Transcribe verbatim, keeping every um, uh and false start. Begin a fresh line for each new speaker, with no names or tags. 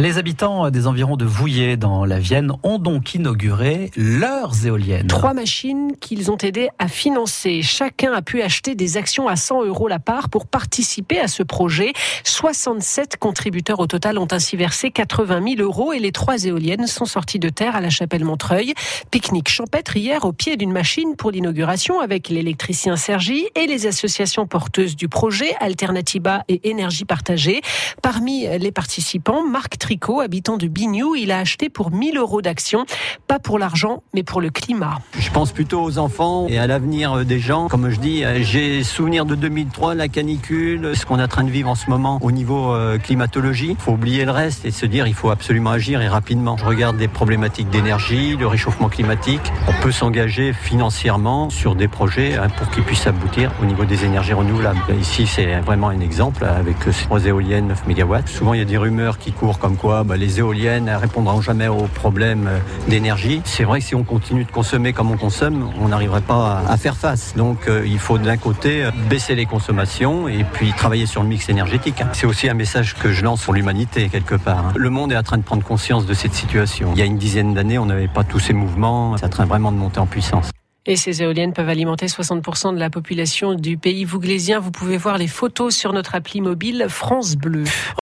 Les habitants des environs de Vouillers, dans la Vienne, ont donc inauguré leurs éoliennes.
Trois machines qu'ils ont aidé à financer. Chacun a pu acheter des actions à cent euros la part pour participer à ce projet. soixante-sept contributeurs au total ont ainsi versé quatre-vingt mille euros et les trois éoliennes sont sorties de terre à la Chapelle-Montreuil. Pique-nique champêtre hier au pied d'une machine pour l'inauguration avec l'électricien Sergi et les associations porteuses du projet, Alternatiba et Énergie Partagée. Parmi les participants, Marc Tricot, habitant de Bignoux, il a acheté pour mille euros d'actions, pas pour l'argent, mais pour le climat.
Je pense plutôt aux enfants et à l'avenir des gens. Comme je dis, j'ai souvenir de deux mille trois, la canicule, ce qu'on est en train de vivre en ce moment au niveau euh, climatologie. Il faut oublier le reste et se dire il faut absolument agir et rapidement. Je regarde des problématiques d'énergie, le réchauffement climatique. On peut s'engager financièrement sur des projets hein, pour qu'ils puissent aboutir au niveau des énergies renouvelables. Ici, c'est vraiment un exemple avec ces trois éoliennes, neuf mégawatts. Souvent, il y a des rumeurs qui courent comme quoi bah, les éoliennes ne répondront jamais aux problèmes d'énergie. C'est vrai que si on continue de consommer comme on consomme, on n'arriverait pas à faire face. Donc euh, il faut d'un côté baisser les consommations et puis travailler sur le mix énergétique. C'est aussi un message que je lance pour l'humanité quelque part. Le monde est en train de prendre conscience de cette situation. Il y a une dizaine d'années, on n'avait pas tous ces mouvements. C'est en train vraiment de monter en puissance.
Et ces éoliennes peuvent alimenter soixante pour cent de la population du pays vouglaisien. Vous pouvez voir les photos sur notre appli mobile France Bleu.